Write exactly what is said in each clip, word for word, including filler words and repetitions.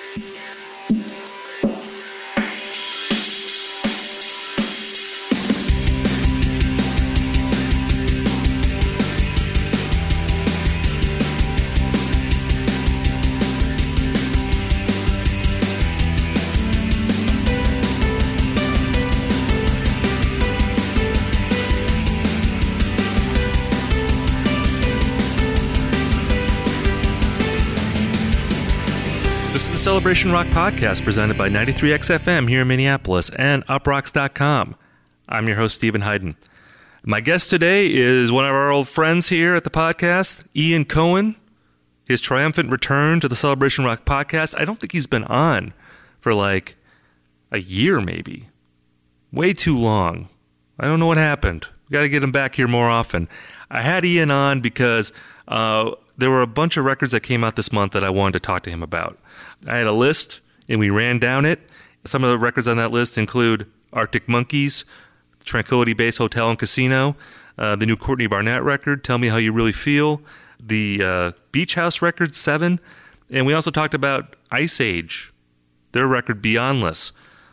This is the Celebration Rock Podcast presented by ninety-three X F M here in Minneapolis and uprocks dot com. I'm your host, Stephen Hayden. My guest today is one of our old friends here at the podcast, Ian Cohen. His triumphant return to the Celebration Rock Podcast. I don't think he's been on for like a year maybe. Way too long. I don't know what happened. We got to get him back here more often. I had Ian on because uh, there were a bunch of records that came out this month that I wanted to talk to him about. I had a list, and we ran down it. Some of the records on that list include Arctic Monkeys, Tranquility Base Hotel and Casino, uh, the new Courtney Barnett record, Tell Me How You Really Feel, the uh, Beach House record, Seven, and we also talked about Ice Age, their record, Beyondless.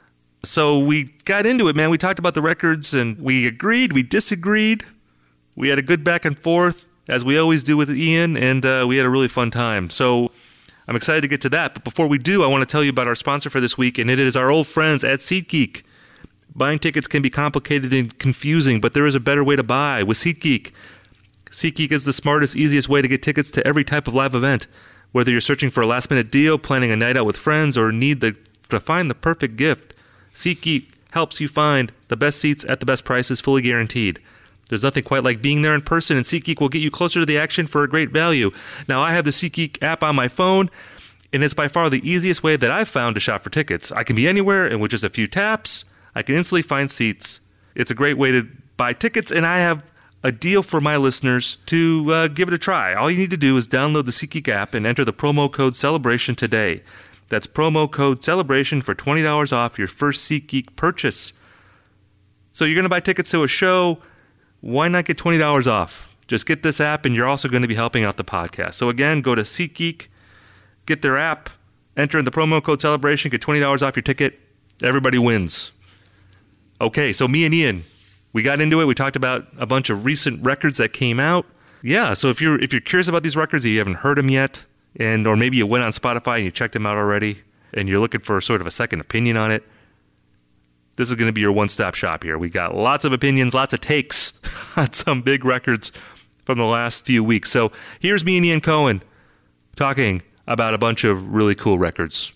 So we got into it, man. We talked about the records, and we agreed, we disagreed. We had a good back and forth, as we always do with Ian, and uh, we had a really fun time. So I'm excited to get to that. But before we do, I want to tell you about our sponsor for this week, and it is our old friends at SeatGeek. Buying tickets can be complicated and confusing, but there is a better way to buy with SeatGeek. SeatGeek is the smartest, easiest way to get tickets to every type of live event. Whether you're searching for a last-minute deal, planning a night out with friends, or need the, to find the perfect gift, SeatGeek helps you find the best seats at the best prices, fully guaranteed. There's nothing quite like being there in person, and SeatGeek will get you closer to the action for a great value. Now, I have the SeatGeek app on my phone, and it's by far the easiest way that I've found to shop for tickets. I can be anywhere, and with just a few taps, I can instantly find seats. It's a great way to buy tickets, and I have a deal for my listeners to uh, give it a try. All you need to do is download the SeatGeek app and enter the promo code CELEBRATION today. That's promo code CELEBRATION for twenty dollars off your first SeatGeek purchase. So you're going to buy tickets to a show. Why not get twenty dollars off? Just get this app, and you're also going to be helping out the podcast. So again, go to SeatGeek, get their app, enter in the promo code CELEBRATION, get twenty dollars off your ticket. Everybody wins. Okay, so me and Ian, we got into it. We talked about a bunch of recent records that came out. Yeah, so if you're if you're curious about these records and you haven't heard them yet, and or maybe you went on Spotify and you checked them out already, and you're looking for sort of a second opinion on it, this is going to be your one-stop shop here. We got lots of opinions, lots of takes on some big records from the last few weeks. So here's me and Ian Cohen talking about a bunch of really cool records.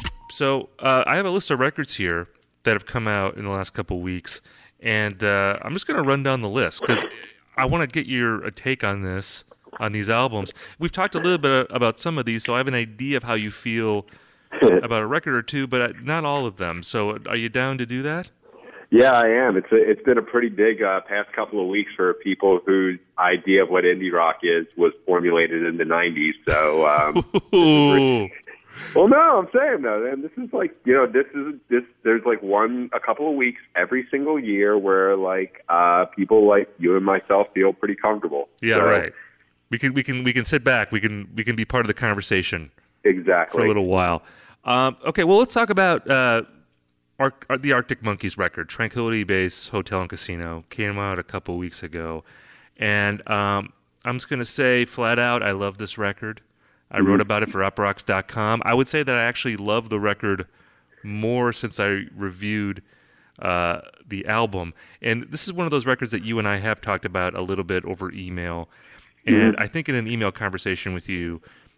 So uh, I have a list of records here that have come out in the last couple weeks, and uh, I'm just going to run down the list because I want to get your a take on this, on these albums. We've talked a little bit about some of these, so I have an idea of how you feel about a record or two, but not all of them. So are you down to do that? Yeah, I am. It's a, it's been a pretty big uh, past couple of weeks for people whose idea of what indie rock is was formulated in the nineties. So, um, pretty, well, no, I'm saying though, and this is like, you know, this is this. There's like one, a couple of weeks every single year where like uh, people like you and myself feel pretty comfortable. Yeah, so, right. We can we can we can sit back. We can we can be part of the conversation. Exactly. For a little while. Um, okay, well, let's talk about uh, Ar- the Arctic Monkeys record, Tranquility Base Hotel and Casino. Came out a couple weeks ago. And um, I'm just going to say flat out, I love this record. I mm-hmm. wrote about it for uprocks dot com. I would say that I actually love the record more since I reviewed uh, the album. And this is one of those records that you and I have talked about a little bit over email. And mm-hmm. I think in an email conversation with you,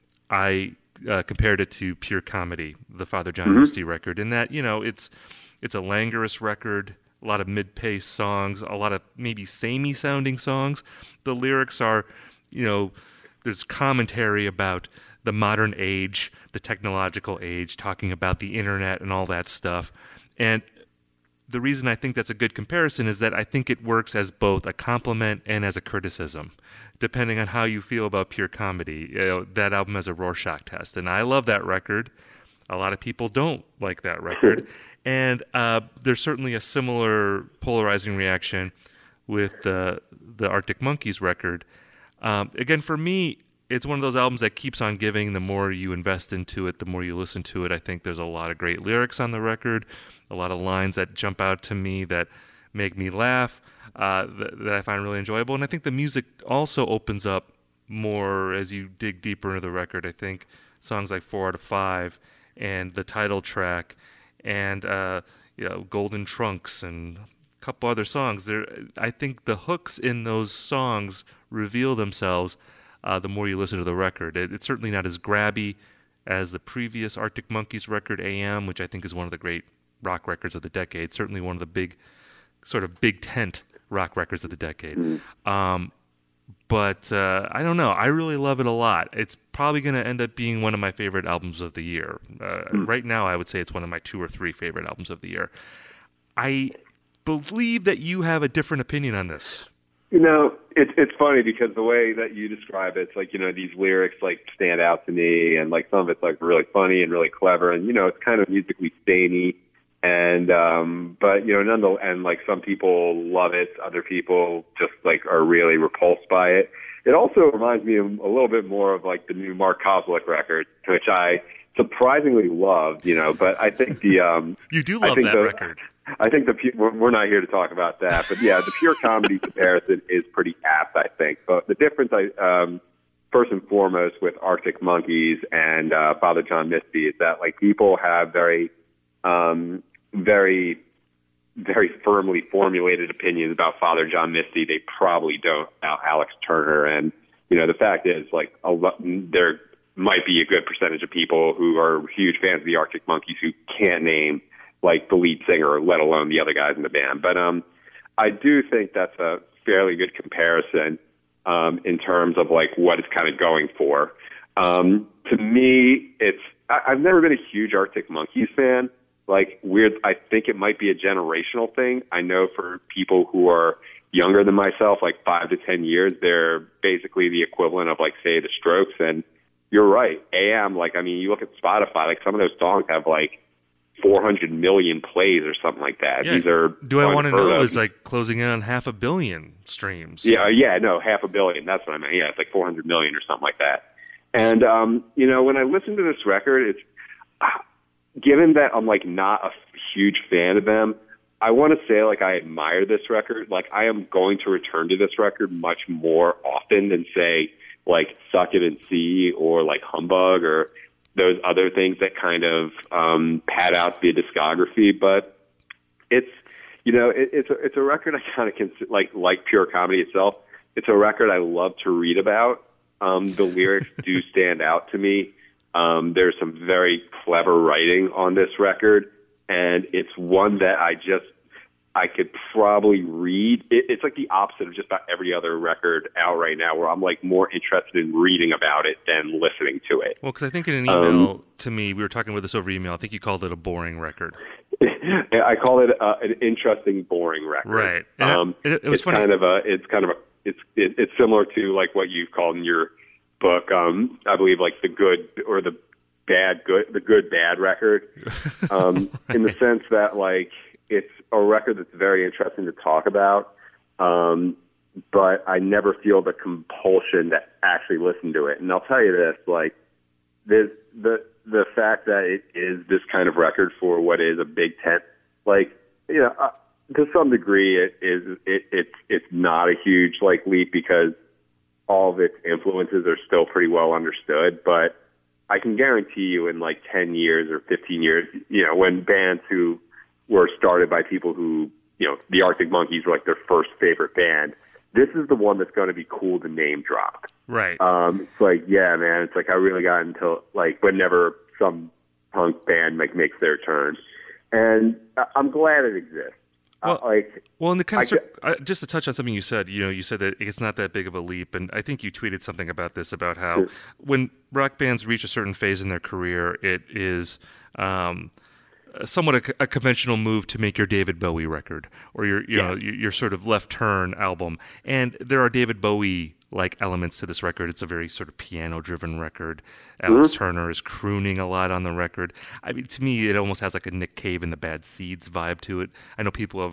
I... Uh, compared it to Pure Comedy, the Father John mm-hmm. Misty record, in that, you know, it's it's a languorous record, a lot of mid-paced songs, a lot of maybe samey sounding songs. The lyrics are, you know, there's commentary about the modern age, the technological age, talking about the internet and all that stuff. And the reason I think that's a good comparison is that I think it works as both a compliment and as a criticism, depending on how you feel about Pure Comedy. You know, that album has a Rorschach test, and I love that record. A lot of people don't like that record, and uh, there's certainly a similar polarizing reaction with uh, the Arctic Monkeys record. Um, again, for me, it's one of those albums that keeps on giving. The more you invest into it, the more you listen to it. I think there's a lot of great lyrics on the record, a lot of lines that jump out to me that make me laugh, uh, that, that I find really enjoyable. And I think the music also opens up more as you dig deeper into the record. I think songs like Four Out of Five and the title track and uh, you know, Golden Trunks and a couple other songs, there, I think the hooks in those songs reveal themselves Uh, the more you listen to the record. It, it's certainly not as grabby as the previous Arctic Monkeys record, A M, which I think is one of the great rock records of the decade, certainly one of the big, sort of big tent rock records of the decade. Mm-hmm. Um, but uh, I don't know. I really love it a lot. It's probably going to end up being one of my favorite albums of the year. Uh, mm-hmm. Right now, I would say it's one of my two or three favorite albums of the year. I believe that you have a different opinion on this. You know, it's it's funny because the way that you describe it, it's like, you know, these lyrics like stand out to me, and like some of it's like really funny and really clever, and you know, it's kind of musically samey, and um, but you know, nonetheless, and like some people love it, other people just like are really repulsed by it. It also reminds me of a little bit more of like the new Mark Kozlik record, which I surprisingly loved, you know, but I think the um, you do love that the, record. I think the we're not here to talk about that, but yeah, the pure comedy comparison is pretty apt, I think. But the difference, I um, first and foremost, with Arctic Monkeys and uh, Father John Misty is that like people have very, um, very, very firmly formulated opinions about Father John Misty. They probably don't about Alex Turner, and you know the fact is like a lot, there might be a good percentage of people who are huge fans of the Arctic Monkeys who can't name like the lead singer, let alone the other guys in the band. But um, I do think that's a fairly good comparison um, in terms of like what it's kind of going for. Um, to me, it's I, I've never been a huge Arctic Monkeys fan. Like weird, I think it might be a generational thing. I know for people who are younger than myself, like five to ten years, they're basically the equivalent of like say the Strokes. And you're right, A M. Like I mean, you look at Spotify, like some of those songs have like four hundred million plays or something like that. Yeah. These are Do I want to know of. is like closing in on half a billion streams. Yeah, yeah, no, half a billion. That's what I meant. Yeah, it's like four hundred million or something like that. And, um, you know, when I listen to this record, it's, uh, given that I'm like not a huge fan of them, I want to say like I admire this record. Like I am going to return to this record much more often than say like Suck It and See or like Humbug or those other things that kind of um, pad out the discography. But it's, you know, it, it's a, it's a record I kind of consider, like, like pure comedy itself. It's a record I love to read about. Um, the lyrics do stand out to me. Um, there's some very clever writing on this record, and it's one that I just, I could probably read. It, it's like the opposite of just about every other record out right now, where I'm like more interested in reading about it than listening to it. Well, because I think in an email um, to me, we were talking about this over email. I think you called it a boring record. I call it uh, an interesting, boring record. Right. Um, it, it was it's funny. kind of a. It's kind of a. It's it, it's similar to like what you've called in your book. Um, I believe like the good or the bad good, the good bad record. Um, right. In the sense that like. It's a record that's very interesting to talk about, um, but I never feel the compulsion to actually listen to it. And I'll tell you this, like, the the the fact that it is this kind of record for what is a big tent, like, you know, uh, to some degree, it is it it's it's not a huge like leap because all of its influences are still pretty well understood. But I can guarantee you, in like ten years or fifteen years, you know, when bands who were started by people who, you know, the Arctic Monkeys were like their first favorite band. This is the one that's going to be cool to name drop. Right. Um, it's like, yeah, man, it's like I really got into, like, whenever some punk band like makes their turn. And I'm glad it exists. Well, uh, like, well, in the kind of, I, just to touch on something you said, you know, you said that it's not that big of a leap, and I think you tweeted something about this, about how yeah. when rock bands reach a certain phase in their career, it is um, somewhat a, a conventional move to make your David Bowie record or your you yeah. know your, your sort of left turn album. And there are David Bowie like elements to this record. It's a very sort of piano driven record. Alex mm-hmm. Turner is crooning a lot on the record. I mean, to me, it almost has like a Nick Cave and the Bad Seeds vibe to it. I know people have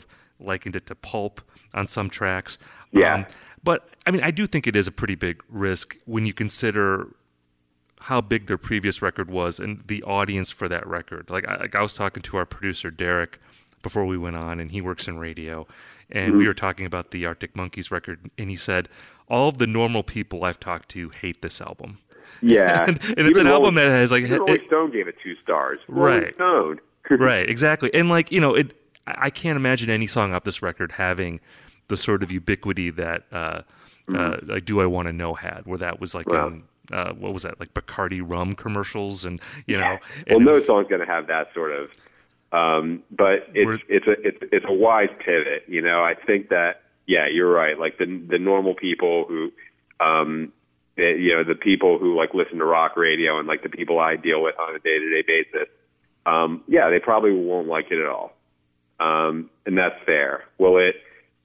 likened it to pulp on some tracks. Yeah. Um, but, I mean, I do think it is a pretty big risk when you consider how big their previous record was and the audience for that record. Like I, like I was talking to our producer, Derek, before we went on, and he works in radio, and mm-hmm. we were talking about the Arctic Monkeys record, and he said, all of the normal people I've talked to hate this album. Yeah. and, and it's an Rolling, album that has like... Even Rolling Stone gave it two stars. Rolling right. Stone. Right, exactly. And like, you know, it. I can't imagine any song off this record having the sort of ubiquity that uh, mm-hmm. uh, like Do I Want to Know had, where that was like wow. in, uh, what was that, like Bacardi rum commercials, and you yeah. know. Well, no was, song's going to have that sort of, um, but it's it's a it's it's a wise pivot. You know, I think that yeah, you're right. Like the the normal people who, um, they, you know, the people who like listen to rock radio and like the people I deal with on a day to day basis, um, yeah, they probably won't like it at all. Um, and that's fair. Will it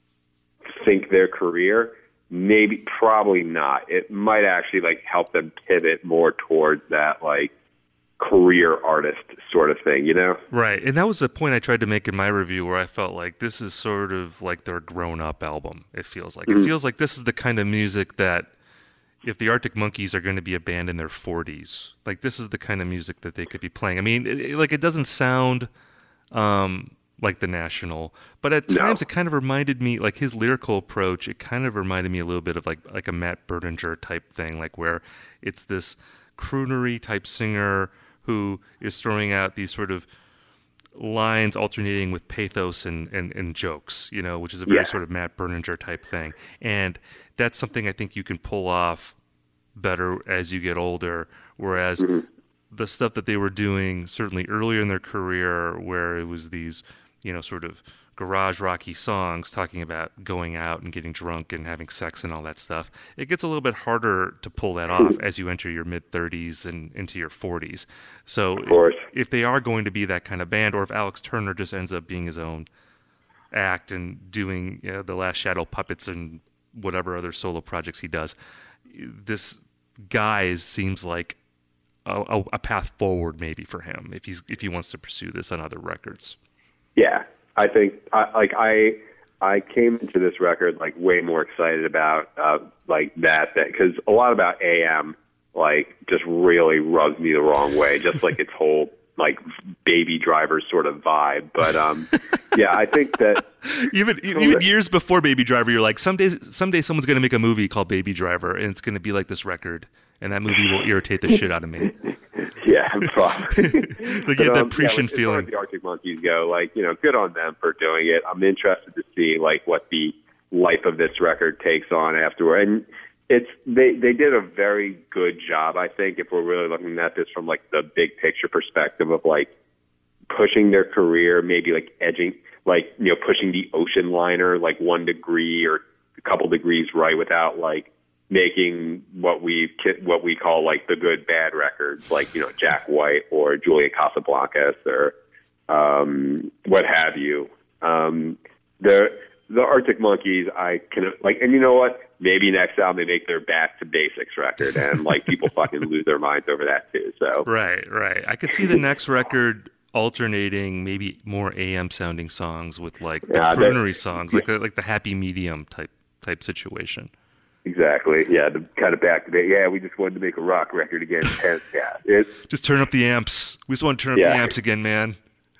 sink their career? Maybe, probably not. It might actually like help them pivot more towards that like career artist sort of thing, you know? Right. And that was the point I tried to make in my review, where I felt like this is sort of like their grown up album. It feels like, mm-hmm. it feels like this is the kind of music that if the Arctic Monkeys are going to be a band in their forties, like this is the kind of music that they could be playing. I mean, it, it, like it doesn't sound, um, like the National, but at times no. it kind of reminded me, like his lyrical approach, it kind of reminded me a little bit of like like a Matt Berninger type thing, like where it's this croonery type singer who is throwing out these sort of lines alternating with pathos and, and, and jokes, you know, which is a very yeah. sort of Matt Berninger type thing. And that's something I think you can pull off better as you get older, whereas mm-hmm. the stuff that they were doing certainly earlier in their career, where it was these, you know, sort of garage rocky songs talking about going out and getting drunk and having sex and all that stuff, it gets a little bit harder to pull that off as you enter your mid-thirties and into your forties. So if they are going to be that kind of band, or if Alex Turner just ends up being his own act and doing, you know, the Last Shadow Puppets and whatever other solo projects he does, this guy seems like a, a path forward maybe for him if he's if he wants to pursue this on other records. Yeah, I think I, like I I came into this record like way more excited about uh, like that because a lot about A M like just really rubs me the wrong way, just like its whole like Baby Driver sort of vibe. But um, yeah, I think that even even years before Baby Driver, you're like someday someday someone's going to make a movie called Baby Driver, and it's going to be like this record, and that movie will irritate the shit out of me. Yeah, probably. Like you get that prescient yeah, feeling. As far as the Arctic Monkeys go, like, you know, good on them for doing it. I'm interested to see like what the life of this record takes on afterward. And it's they they did a very good job, I think, if we're really looking at this from like the big picture perspective of like pushing their career, maybe like edging, like, you know, pushing the ocean liner like one degree or a couple degrees right without like making what we what we call like the good bad records, like, you know, Jack White or Julia Casablancas or um, what have you. Um, the the Arctic Monkeys, I can like, and you know what? Maybe next album they make their Back to Basics record, and like people fucking lose their minds over that too. So right, right. I could see the next record alternating maybe more A M sounding songs with like the yeah, croonery songs, like the, like the happy medium type type situation. Exactly. Yeah, the kind of back to that. Yeah, we just wanted to make a rock record again. And, yeah, it's, just turn up the amps. We just want to turn up yeah. the amps again, man.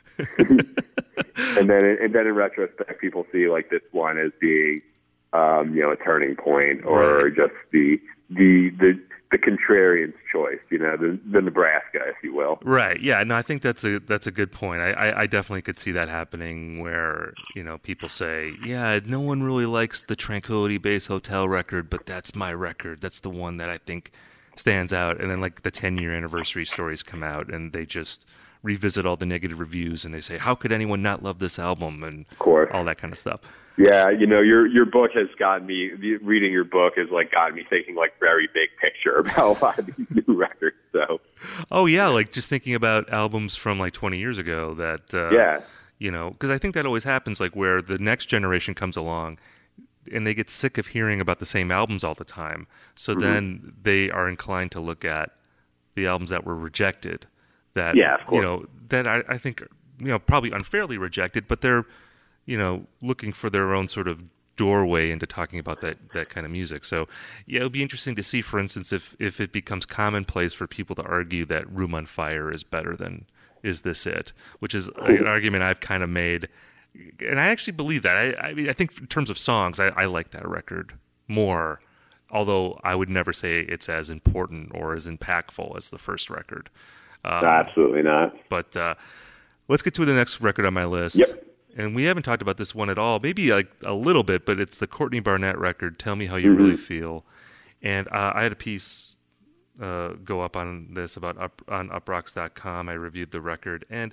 and then, and then in retrospect, people see like this one as being, um, you know, a turning point, or right. just the the the the contrarian's choice. You know, the the Nebraska, if you will. Right. Yeah. No, I think that's a that's a good point. I, I, I definitely could see that happening, where, you know, people say, yeah, no one really likes the Tranquility Base Hotel record, but that's my record. That's the one that I think stands out. And then like the ten year anniversary stories come out, and they just revisit all the negative reviews, and they say, how could anyone not love this album, and of course. all that kind of stuff. Yeah, you know, your your book has gotten me, reading your book has like gotten me thinking like very big picture about a lot of these new records. So, oh yeah, like just thinking about albums from like twenty years ago that, uh, yeah, you know, because I think that always happens, like where the next generation comes along and they get sick of hearing about the same albums all the time. So mm-hmm. then they are inclined to look at the albums that were rejected, that, yeah, of course. you know, that I, I think, you know, probably unfairly rejected, but they're, you know, looking for their own sort of doorway into talking about that, that kind of music. So, yeah, it'll be interesting to see, for instance, if, if it becomes commonplace for people to argue that Room on Fire is better than Is This It, which is an argument I've kind of made. And I actually believe that. I, I mean, I think in terms of songs, I, I like that record more, although I would never say it's as important or as impactful as the first record. Um, Absolutely not. But uh, let's get to the next record on my list. Yep. And we haven't talked about this one at all, maybe like a little bit, but it's the Courtney Barnett record, Tell Me How You Mm-hmm. Really Feel. And uh, I had a piece uh, go up on this about up, on uprocks dot com. I reviewed the record, and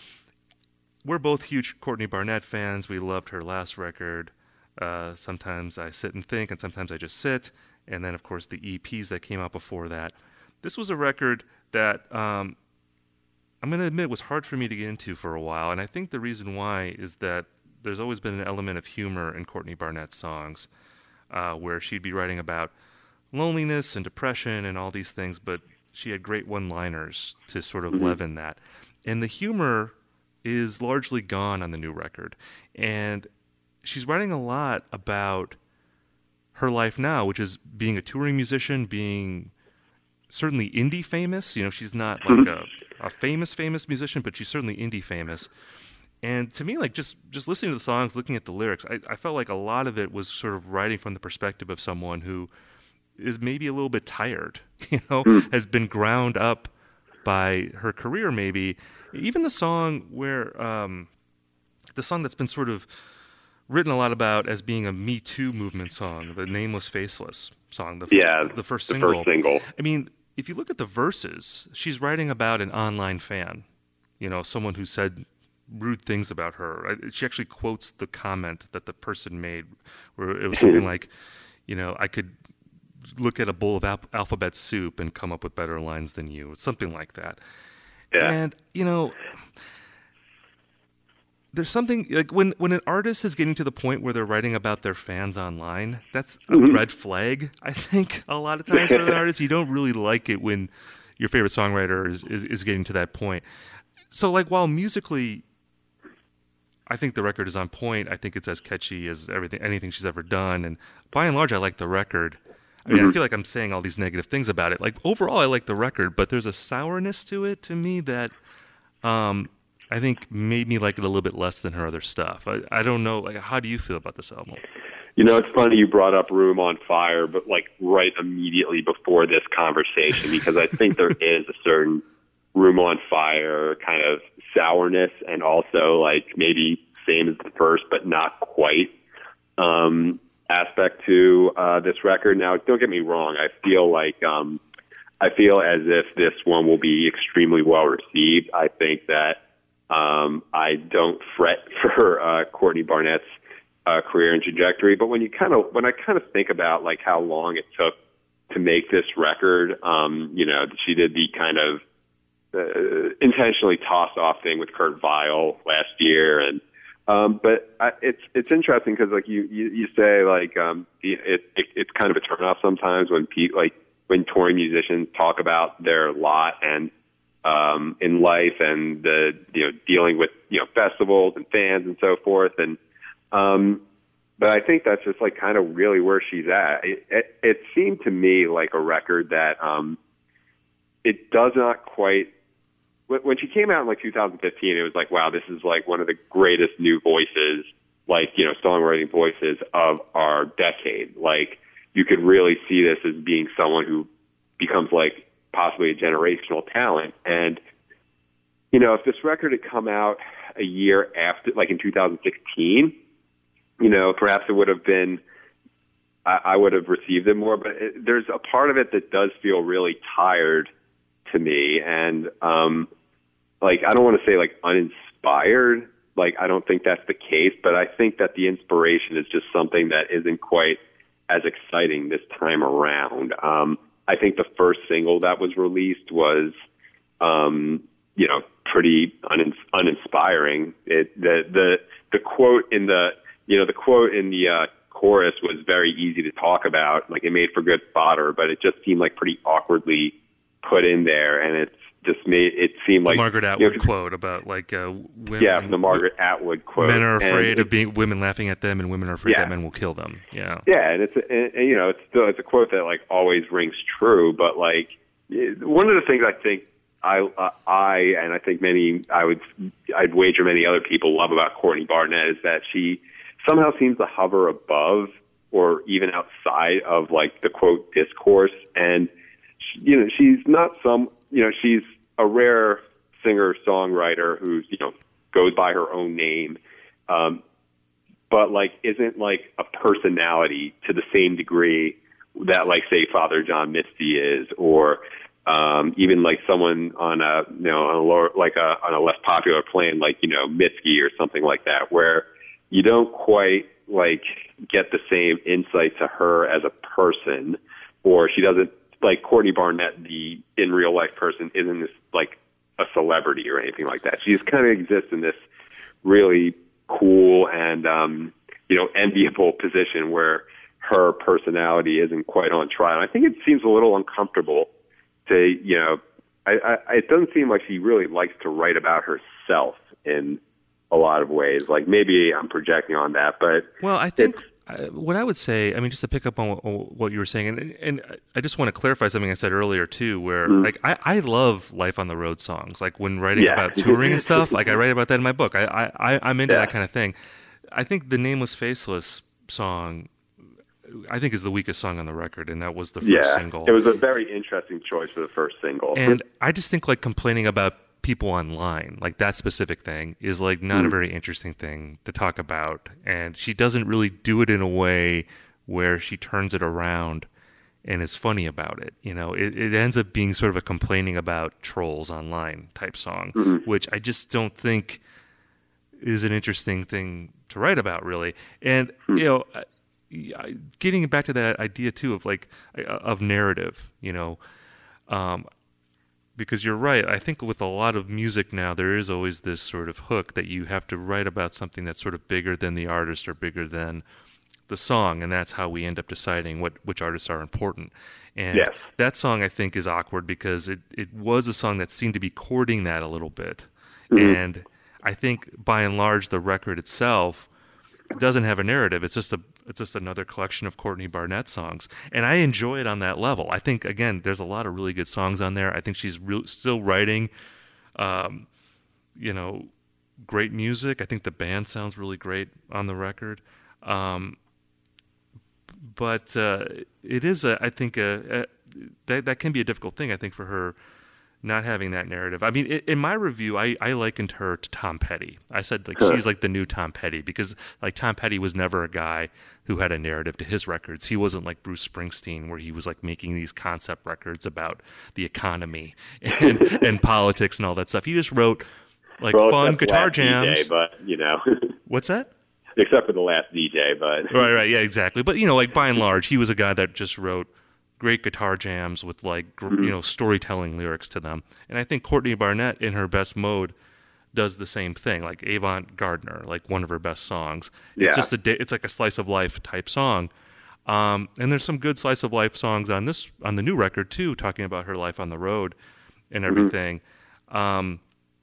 we're both huge Courtney Barnett fans. We loved her last record. Uh, sometimes I sit and think, and sometimes I just sit. And then, of course, the E Ps that came out before that. This was a record that um, I'm going to admit was hard for me to get into for a while. And I think the reason why is that there's always been an element of humor in Courtney Barnett's songs, uh, where she'd be writing about loneliness and depression and all these things, but she had great one-liners to sort of mm-hmm. leaven that. And the humor is largely gone on the new record. And she's writing a lot about her life now, which is being a touring musician, being certainly indie famous. You know, she's not like a, a famous, famous musician, but she's certainly indie famous. And to me, like just, just listening to the songs, looking at the lyrics, I, I felt like a lot of it was sort of writing from the perspective of someone who is maybe a little bit tired, you know, mm. has been ground up by her career maybe. Even the song where, um, the song that's been sort of written a lot about as being a Me Too movement song, the Nameless Faceless song, the, yeah, the first the single. first single. I mean, if you look at the verses, she's writing about an online fan, you know, someone who said rude things about her. She actually quotes the comment that the person made, where it was something like, you know, I could look at a bowl of al- alphabet soup and come up with better lines than you, something like that. Yeah. And, you know, there's something like when, when an artist is getting to the point where they're writing about their fans online, that's a mm-hmm. red flag. I think a lot of times for an artist, you don't really like it when your favorite songwriter is, is, is getting to that point. So like, while musically, I think the record is on point. I think it's as catchy as everything, anything she's ever done. And by and large, I like the record. I mean, mm-hmm. I feel like I'm saying all these negative things about it. Like overall, I like the record, but there's a sourness to it to me that, um, I think made me like it a little bit less than her other stuff. I, I don't know. Like, how do you feel about this album? You know, it's funny you brought up Room on Fire, but like right immediately before this conversation, because I think there is a certain Room on Fire kind of sourness, and also like maybe same as the first, but not quite, um, aspect to uh, this record. Now, don't get me wrong. I feel like um, I feel as if this one will be extremely well received. I think that. Um, I don't fret for uh, Courtney Barnett's uh, career and trajectory, but when you kind of when I kind of think about like how long it took to make this record, um, you know, she did the kind of uh, intentionally tossed off thing with Kurt Vile last year, and um, but I, it's it's interesting because like you, you you say like um, it, it it's kind of a turnoff sometimes when pe- like when touring musicians talk about their lot and. Um, in life and the, you know, dealing with, you know, festivals and fans and so forth. And, um, but I think that's just like kind of really where she's at. It, it, it seemed to me like a record that, um, it does not quite, when she came out in like two thousand fifteen, it was like, wow, this is like one of the greatest new voices, like, you know, songwriting voices of our decade. Like you could really see this as being someone who becomes like, possibly a generational talent. And, you know, if this record had come out a year after, like in two thousand sixteen, you know, perhaps it would have been, I, I would have received it more, but it, there's a part of it that does feel really tired to me. And, um, like, I don't want to say like uninspired, like, I don't think that's the case, but I think that the inspiration is just something that isn't quite as exciting this time around. Um, I think the first single that was released was, um, you know, pretty un- uninspiring. It, the, the, the quote in the, you know, the quote in the, uh, chorus was very easy to talk about. Like it made for good fodder, but it just seemed like pretty awkwardly put in there. And it's just made it seem the like Margaret Atwood you know, quote about like uh, women. Yeah, the Margaret Atwood quote. Men are afraid and of being women laughing at them, and women are afraid yeah. that men will kill them. Yeah, yeah, and it's and, and, you know it's still it's a quote that like always rings true. But like one of the things I think I uh, I and I think many I would I'd wager many other people love about Courtney Barnett is that she somehow seems to hover above or even outside of like the quote discourse, and she, you know she's not some you know she's a rare singer songwriter who's you know goes by her own name, um, but like isn't like a personality to the same degree that like say Father John Misty is, or um, even like someone on a you know on a lower, like a on a less popular plane like you know Mitski or something like that, where you don't quite like get the same insight to her as a person, or she doesn't like Courtney Barnett, the in real life person, isn't this like a celebrity or anything like that. She just kind of exists in this really cool and um, you know enviable position where her personality isn't quite on trial. I think it seems a little uncomfortable to you know. I, I, it doesn't seem like she really likes to write about herself in a lot of ways. Like maybe I'm projecting on that, but well, I think uh, what I would say, I mean, just to pick up on what, what you were saying, and, and I just want to clarify something I said earlier too, where mm. like I, I love Life on the Road songs. Like when writing yeah. about touring and stuff, like I write about that in my book. I, I I'm into yeah. that kind of thing. I think the Nameless Faceless song, I think, is the weakest song on the record, and that was the first yeah, single. It was a very interesting choice for the first single. And I just think like complaining about people online, like that specific thing, is like not mm. a very interesting thing to talk about. And she doesn't really do it in a way where she turns it around and is funny about it. You know, it, it ends up being sort of a complaining about trolls online type song, mm-hmm. which I just don't think is an interesting thing to write about, really. And, mm. you know, getting back to that idea too of like of narrative, you know, um, because you're right. I think with a lot of music now, there is always this sort of hook that you have to write about something that's sort of bigger than the artist or bigger than the song, and that's how we end up deciding what which artists are important. And yes. that song, I think, is awkward because it, it was a song that seemed to be courting that a little bit. Mm-hmm. And I think, by and large, the record itself doesn't have a narrative. It's just a it's just another collection of Courtney Barnett songs, and I enjoy it on that level. I think again, there's a lot of really good songs on there. I think she's re- still writing, um, you know, great music. I think the band sounds really great on the record, um, but uh, it is a I think a, a that that can be a difficult thing. I think for her. Not having that narrative. I mean, in my review, I, I likened her to Tom Petty. I said like huh. she's like the new Tom Petty because like Tom Petty was never a guy who had a narrative to his records. He wasn't like Bruce Springsteen where he was like making these concept records about the economy and, and politics and all that stuff. He just wrote like well, fun guitar jams. D J, but you know, what's that? Except for the last D J, but right, right, yeah, exactly. But you know, like by and large, he was a guy that just wrote great guitar jams with like mm-hmm. you know storytelling lyrics to them. And I think Courtney Barnett in her best mode does the same thing. Like Avant Gardner, like one of her best songs. Yeah. It's just a it's like a slice of life type song. Um, and there's some good slice of life songs on this on the new record too, talking about her life on the road and everything. Mm-hmm. Um,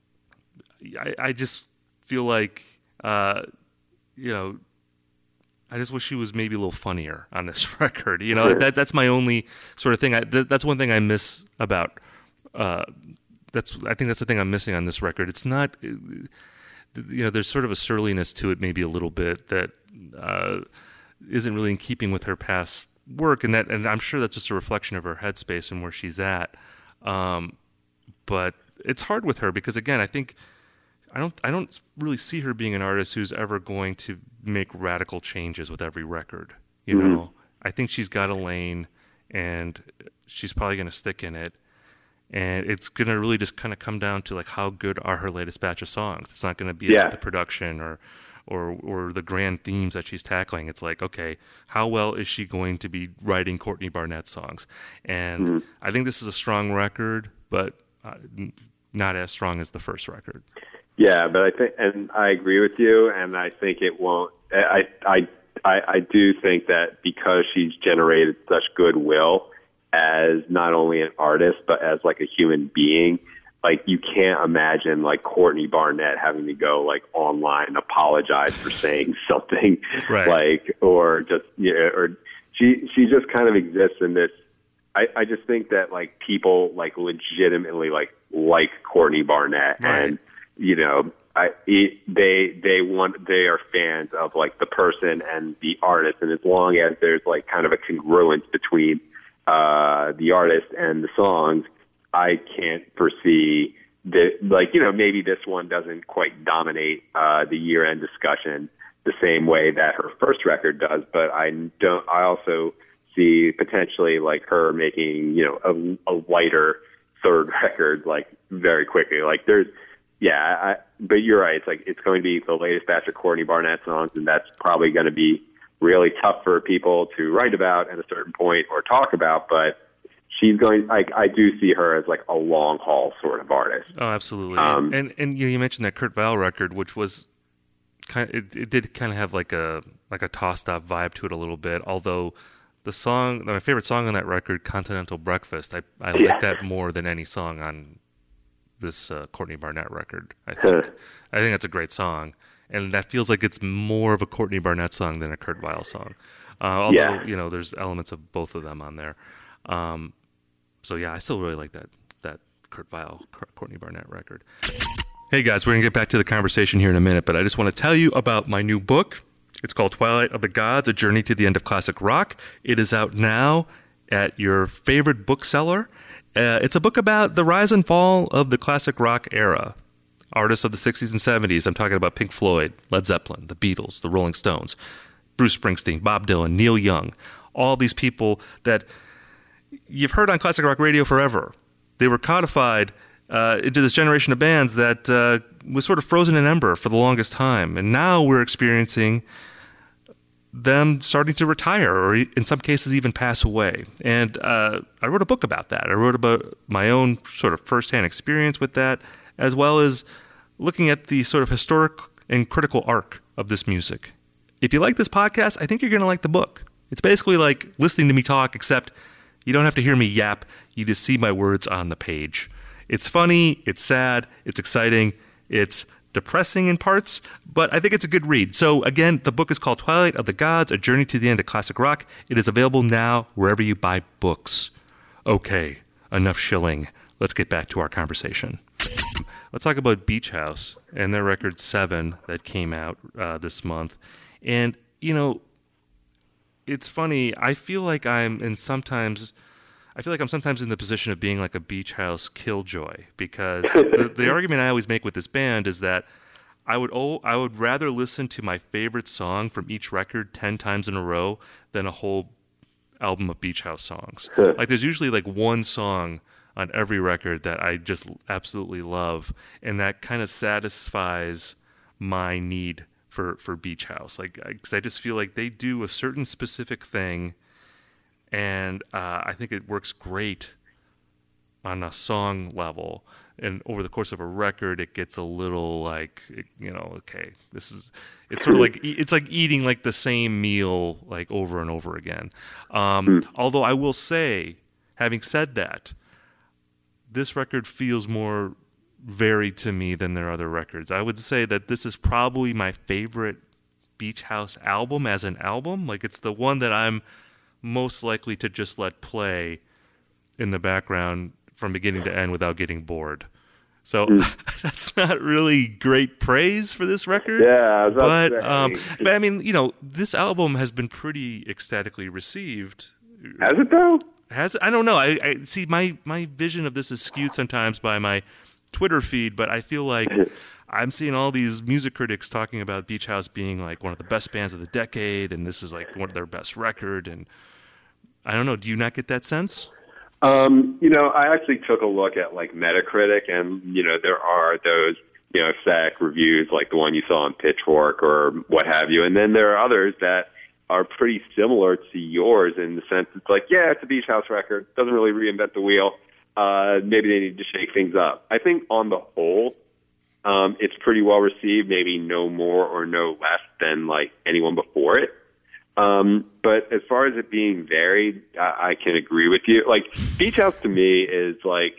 I, I just feel like uh, you know. I just wish she was maybe a little funnier on this record. You know, that that's my only sort of thing. I, that, that's one thing I miss about. Uh, that's I think that's the thing I'm missing on this record. It's not, you know, there's sort of a surliness to it, maybe a little bit that uh, isn't really in keeping with her past work, and that, and I'm sure that's just a reflection of her headspace and where she's at. Um, but it's hard with her because, again, I think. I don't I don't really see her being an artist who's ever going to make radical changes with every record. You mm-hmm. know, I think she's got a lane and she's probably going to stick in it. And it's going to really just kind of come down to like how good are her latest batch of songs. It's not going to be yeah. about the production or, or or the grand themes that she's tackling. It's like, okay, how well is she going to be writing Courtney Barnett songs? And mm-hmm. I think this is a strong record, but uh, not as strong as the first record. Yeah, but I think, and I agree with you, and I think it won't. I, I, I, I do think that because she's generated such goodwill as not only an artist but as like a human being, like you can't imagine like Courtney Barnett having to go like online and apologize for saying something, right. like, or just, you know, or she, she just kind of exists in this. I, I just think that like people like legitimately like like Courtney Barnett, right. and you know, I it, they they want they are fans of like the person and the artist, and as long as there's like kind of a congruence between uh, the artist and the songs, I can't foresee that, like, you know, maybe this one doesn't quite dominate uh, the year-end discussion the same way that her first record does, but I don't. I also see potentially like her making, you know, a, a lighter third record like very quickly. Like there's, yeah, I, but you're right. It's like it's going to be the latest batch of Courtney Barnett songs, and that's probably going to be really tough for people to write about at a certain point or talk about. But she's going. Like I do see her as like a long haul sort of artist. Oh, absolutely. Um, and and you, know, you mentioned that Kurt Weill record, which was kind of, it, it did kind of have like a like a tossed up vibe to it a little bit, although. The song, my favorite song on that record, "Continental Breakfast," I I Yeah. like that more than any song on this uh, Courtney Barnett record. I think I think that's a great song, and that feels like it's more of a Courtney Barnett song than a Kurt Weill song. Uh, although Yeah. you know, there's elements of both of them on there. Um, so yeah, I still really like that that Kurt Weill, Courtney Barnett record. Hey guys, we're gonna get back to the conversation here in a minute, but I just want to tell you about my new book. It's called Twilight of the Gods, A Journey to the End of Classic Rock. It is out now at your favorite bookseller. Uh, it's a book about the rise and fall of the classic rock era. Artists of the sixties and seventies. I'm talking about Pink Floyd, Led Zeppelin, the Beatles, the Rolling Stones, Bruce Springsteen, Bob Dylan, Neil Young. All these people that you've heard on classic rock radio forever. They were codified uh, into this generation of bands that uh, was sort of frozen in ember for the longest time. And now we're experiencing them starting to retire, or in some cases even pass away. And uh, I wrote a book about that. I wrote about my own sort of firsthand experience with that, as well as looking at the sort of historic and critical arc of this music. If you like this podcast, I think you're going to like the book. It's basically like listening to me talk, except you don't have to hear me yap. You just see my words on the page. It's funny, it's sad, it's exciting, it's depressing in parts, but I think it's a good read. So again, the book is called Twilight of the Gods, A Journey to the End of Classic Rock. It is available now wherever you buy books. Okay, enough shilling. Let's get back to our conversation. Let's talk about Beach House and their record Seven that came out uh, this month. And, you know, it's funny. I feel like I'm in sometimes... I feel like I'm sometimes in the position of being like a Beach House killjoy, because the, the argument I always make with this band is that I would oh, I would rather listen to my favorite song from each record ten times in a row than a whole album of Beach House songs. Like there's usually like one song on every record that I just absolutely love, and that kind of satisfies my need for, for Beach House. Like, because I, I just feel like they do a certain specific thing. And uh, I think it works great on a song level. And over the course of a record, it gets a little like, you know, okay, this is, it's sort of like, it's like eating like the same meal like over and over again. Um, mm. Although I will say, having said that, this record feels more varied to me than their other records. I would say that this is probably my favorite Beach House album as an album. Like it's the one that I'm most likely to just let play in the background from beginning to end without getting bored. So mm. that's not really great praise for this record. Yeah, but um, but I mean, you know, this album has been pretty ecstatically received. Has it though? Has it? I don't know. I, I see my my vision of this is skewed sometimes by my Twitter feed, but I feel like I'm seeing all these music critics talking about Beach House being like one of the best bands of the decade, and this is like one of their best record. And I don't know. Do you not get that sense? Um, you know, I actually took a look at like Metacritic, and you know, there are those you know ecstatic reviews like the one you saw on Pitchfork or what have you, and then there are others that are pretty similar to yours in the sense it's like, yeah, it's a Beach House record, doesn't really reinvent the wheel. Uh, maybe they need to shake things up. I think on the whole, um, it's pretty well received. Maybe no more or no less than like anyone before it. Um, but as far as it being varied, I, I can agree with you. Like Beach House to me is like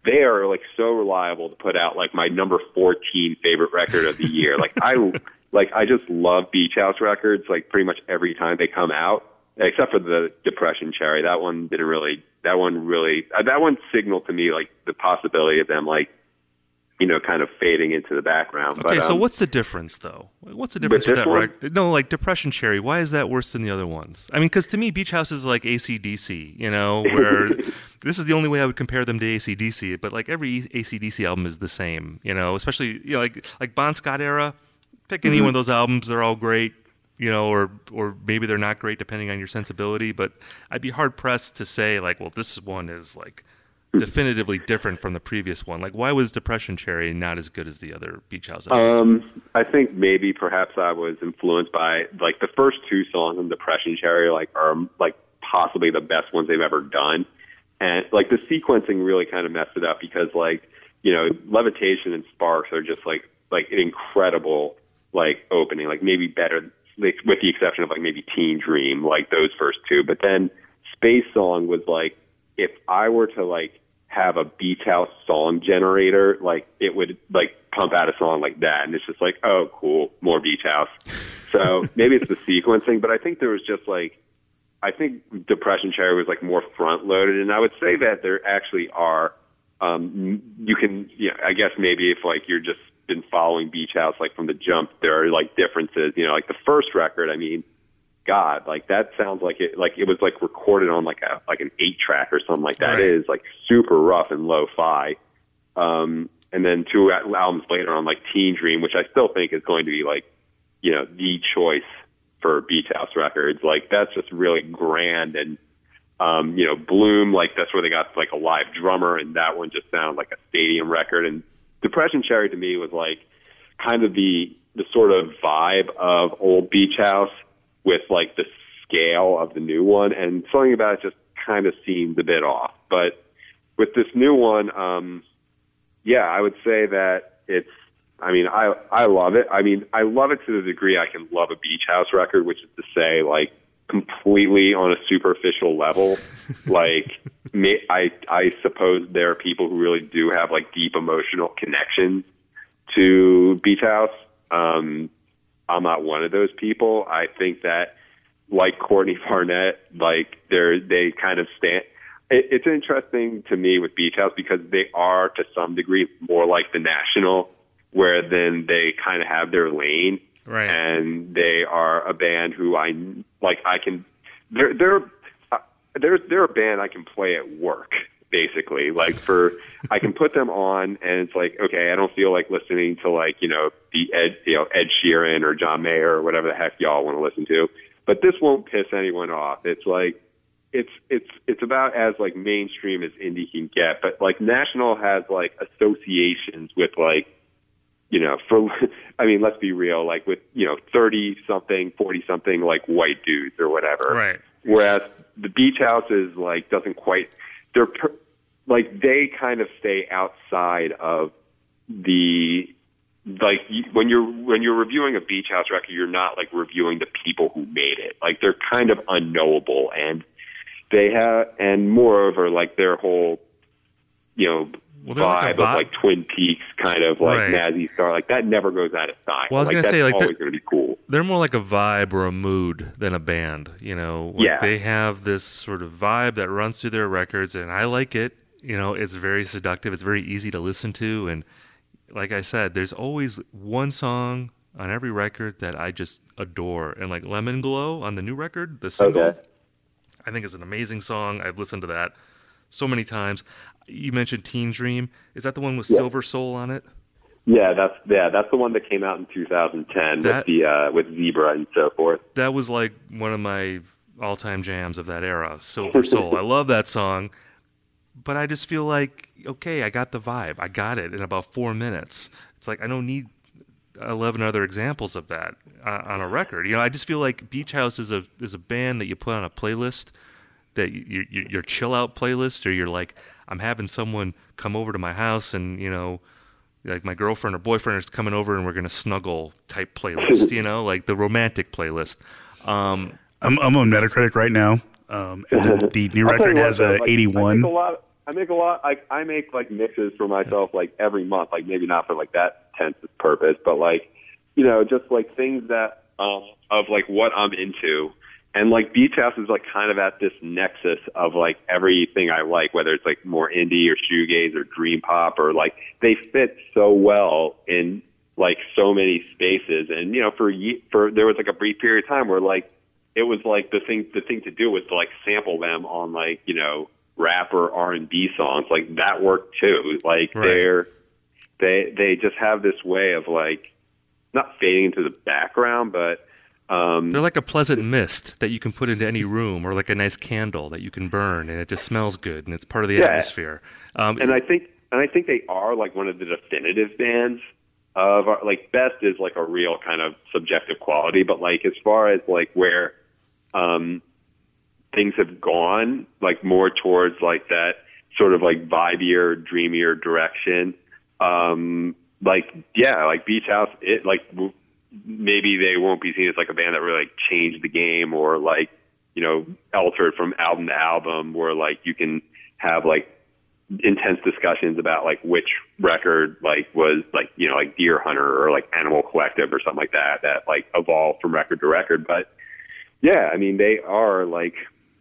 they are like so reliable to put out like my number fourteen favorite record of the year. Like I, like I just love Beach House records. Like pretty much every time they come out, except for the Depression Cherry. That one didn't really. That one really. Uh, that one signaled to me like the possibility of them like, you know, kind of fading into the background. Okay, but, so um, what's the difference though? What's the difference with, with that record? No, like Depression Cherry. Why is that worse than the other ones? I mean, because to me, Beach House is like A C D C. You know, where this is the only way I would compare them to A C D C. But like every A C D C album is the same. You know, especially you know like like Bon Scott era. Pick any mm-hmm. one of those albums; they're all great. You know, or or maybe they're not great depending on your sensibility. But I'd be hard pressed to say like, well, this one is like definitively different from the previous one. Like, why was Depression Cherry not as good as the other Beach House albums? Um, I think maybe perhaps I was influenced by like the first two songs on Depression Cherry, like are like possibly the best ones they've ever done, and like the sequencing really kind of messed it up because like you know Levitation and Sparks are just like like an incredible like opening, like maybe better like, with the exception of like maybe Teen Dream, like those first two, but then Space Song was like if I were to like have a Beach House song generator, like it would like pump out a song like that, and it's just like, oh, cool, more Beach House. So maybe it's the sequencing, but I think there was just like, I think Depression Cherry was like more front loaded, and I would say that there actually are, um, you can, you know, I guess maybe if like you're just been following Beach House like from the jump, there are like differences, you know, like the first record, I mean, God, like that sounds like it, like it was like recorded on like a like an eight track or something like that. Right. It is like super rough and lo-fi. Um, and then two albums later on like Teen Dream, which I still think is going to be like, you know, the choice for Beach House records. Like that's just really grand. And, um, you know, Bloom, like that's where they got like a live drummer, and that one just sounded like a stadium record. And Depression Cherry to me was like kind of the, the sort of vibe of old Beach House, with like the scale of the new one, and something about it just kind of seemed a bit off. But with this new one, um, yeah, I would say that it's, I mean, I, I love it. I mean, I love it to the degree I can love a Beach House record, which is to say like completely on a superficial level. Like may, I, I suppose there are people who really do have like deep emotional connections to Beach House. Um, I'm not one of those people. I think that, like Courtney Barnett, like they're they kind of stand. It, it's interesting to me with Beach House because they are to some degree more like the National, where then they kind of have their lane, right? And they are a band who I like. I can they're they're uh, they're they're a band I can play at work. Basically, like for, I can put them on and it's like, okay, I don't feel like listening to like, you know, the Ed, you know, Ed Sheeran or John Mayer or whatever the heck y'all want to listen to, but this won't piss anyone off. It's like, it's, it's, it's about as like mainstream as indie can get, but like National has like associations with like, you know, for, I mean, let's be real, like with, you know, thirty something, forty something, like white dudes or whatever. Right. Whereas the Beach House is like, doesn't quite, they're per, like they kind of stay outside of the like you, when you're when you're reviewing a Beach House record, you're not like reviewing the people who made it. Like they're kind of unknowable, and they have and moreover like their whole you know well, vibe, like vibe of like Twin Peaks kind of like right. Mazzy Star, like that never goes out of style. Well, I was like, gonna that's say like always going to be cool. They're more like a vibe or a mood than a band. You know, like yeah. They have this sort of vibe that runs through their records, and I like it. You know, it's very seductive. It's very easy to listen to. And like I said, there's always one song on every record that I just adore. And like Lemon Glow on the new record, the single, okay. I think is an amazing song. I've listened to that so many times. You mentioned Teen Dream. Is that the one with yeah. Silver Soul on it? Yeah, that's yeah, that's the one that came out in two thousand ten that, with the uh, with Zebra and so forth. That was like one of my all-time jams of that era, Silver Soul. I love that song. But I just feel like, okay, I got the vibe. I got it in about four minutes. It's like I don't need eleven other examples of that uh, on a record. You know, I just feel like Beach House is a is a band that you put on a playlist, that you, you, your chill out playlist, or you're like, I'm having someone come over to my house and, you know, like my girlfriend or boyfriend is coming over and we're going to snuggle type playlist, you know, like the romantic playlist. Um, I'm, I'm on Metacritic right now. Um, and the, the new record has a like, eighty-one. I think a lot, I make a lot. Like I make like mixes for myself like every month. Like maybe not for like that intense purpose, but like you know, just like things that um of like what I'm into. And like Beach House is like kind of at this nexus of like everything I like, whether it's like more indie or shoegaze or dream pop, or like they fit so well in like so many spaces. And you know, for ye- for there was like a brief period of time where like it was like the thing the thing to do was to like sample them on like you know rap or R and B songs. Like that worked too. Like right. they're they they just have this way of like not fading into the background, but Um, They're like a pleasant mist that you can put into any room, or like a nice candle that you can burn, and it just smells good, and it's part of the yeah. atmosphere. Um, and I think, and I think they are like one of the definitive bands of our, like Best is like a real kind of subjective quality, but like as far as like where um, things have gone, like more towards like that sort of like vibier, dreamier direction. Um, like yeah, like Beach House, it like. W- maybe they won't be seen as like a band that really like changed the game or like, you know, altered from album to album, where like you can have like intense discussions about like which record like was like, you know, like Deer Hunter or like Animal Collective or something like that, that like evolved from record to record. But yeah, I mean, they are like,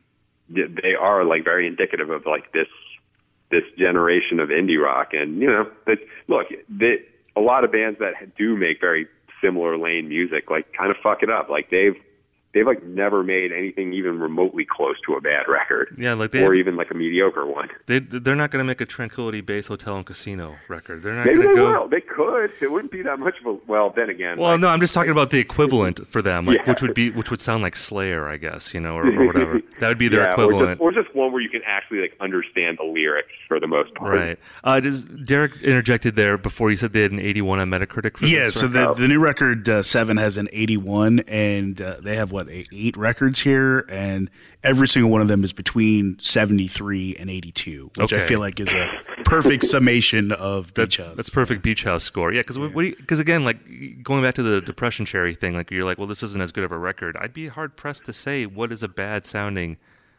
they are like very indicative of like this, this generation of indie rock. And, you know, but look, they, a lot of bands that do make very similar lane music like kind of fuck it up. Like they've they've like never made anything even remotely close to a bad record. Yeah, like they or have, even like a mediocre one. They they're not going to make a Tranquility Base Hotel and Casino record. They're not Maybe going to they go. will. They could. It wouldn't be that much of a. Well, then again. Well, like, no, I'm just talking about the equivalent for them, like Yeah. which would be which would sound like Slayer, I guess, you know, or, or whatever. That would be their yeah, equivalent. Or just, or just one where you can actually like understand the lyrics for the most part. Right. Uh, does, Derek interjected there before. You said they had an eighty-one on Metacritic. For Yeah, this so record? the, the new record, uh, Seven, has an eighty-one, and uh, they have, what, eight, eight records here, and every single one of them is between seventy-three and eighty-two, which Okay. I feel like is a perfect summation of Beach House. That's perfect Beach House score. Yeah, because because again, like going back to the Depression Cherry thing, like you're like, well, this isn't as good of a record. I'd be hard pressed to say what is a bad sounding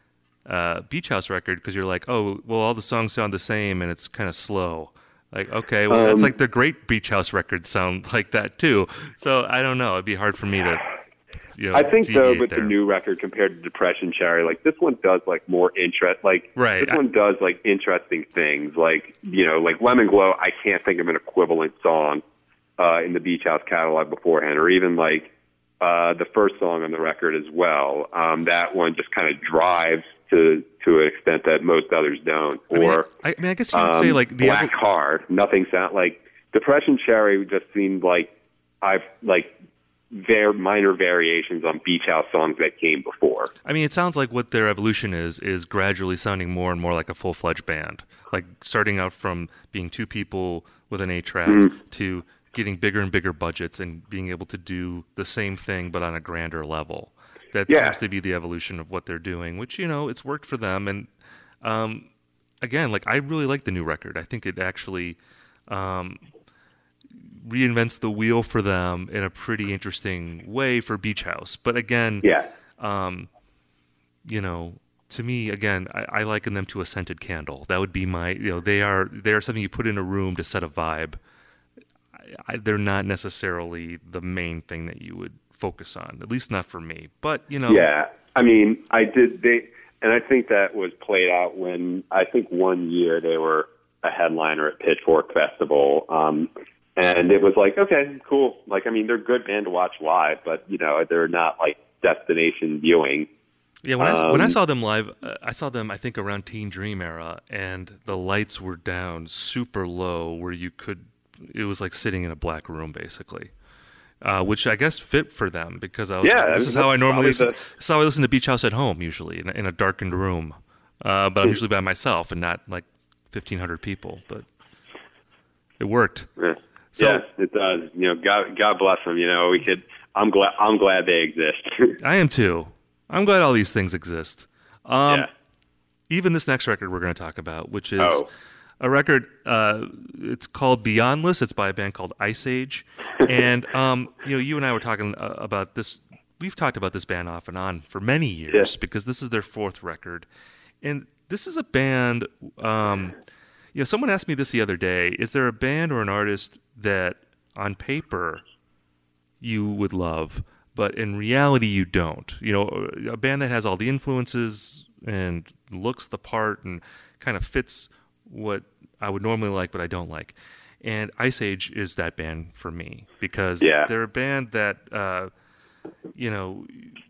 uh, Beach House record, because you're like, oh, well, all the songs sound the same and it's kind of slow. Like, okay, well, that's Um, like the great Beach House records sound like that too. So I don't know. It'd be hard for me to. You know, I think though deviate with there. the new record compared to Depression Cherry, like this one does like more interest. Like Right. this one does like interesting things. Like you know, like Lemon Glow. I can't think of an equivalent song uh, in the Beach House catalog beforehand, or even like uh, the first song on the record as well. Um, that one just kind of drives to to an extent that most others don't. I mean, or I, I mean, I guess you would um, say like the Black Card. Nothing sound like Depression Cherry. Just seemed like I've like. Their minor variations on Beach House songs that came before. I mean, it sounds like what their evolution is, is gradually sounding more and more like a full-fledged band. Like starting out from being two people with an eight-track mm-hmm. to getting bigger and bigger budgets and being able to do the same thing but on a grander level. That yeah. seems to be the evolution of what they're doing, which, you know, it's worked for them. And um, again, like I really like the new record. I think it actually... Um, reinvents the wheel for them in a pretty interesting way for Beach House. But again, yeah. um, you know, to me, again, I, I liken them to a scented candle. That would be my, you know, they are they are something you put in a room to set a vibe. I, I, they're not necessarily the main thing that you would focus on, at least not for me. But, you know. Yeah, I mean, I did, they, and I think that was played out when, I think one year they were a headliner at Pitchfork Festival, um, and it was like, okay, cool. Like, I mean, they're a good band to watch live, but, you know, they're not, like, destination viewing. Yeah, when, um, I, when I saw them live, uh, I saw them, I think, around Teen Dream era, and the lights were down super low where you could, it was like sitting in a black room, basically, uh, which I guess fit for them, because I was yeah, like, this is how I normally listen, the... this is how I listen to Beach House at home, usually, in a, in a darkened room. Uh, but I'm usually by myself and not, like, fifteen hundred people, but it worked. Yeah. So, yes, it does. You know, God, God bless them. You know, we could. I'm glad. I'm glad they exist. I am too. I'm glad all these things exist. Um, yeah. Even this next record we're going to talk about, which is oh. a record. Uh, it's called Beyondless. It's by a band called Ice Age, and um, you know, you and I were talking uh, about this. We've talked about this band off and on for many years yeah. because this is their fourth record, and this is a band. Um, you know, someone asked me this the other day. Is there a band or an artist that on paper you would love, but in reality you don't? You know, a band that has all the influences and looks the part and kind of fits what I would normally like, but I don't like. And Ice Age is that band for me because yeah. they're a band that, uh, you know,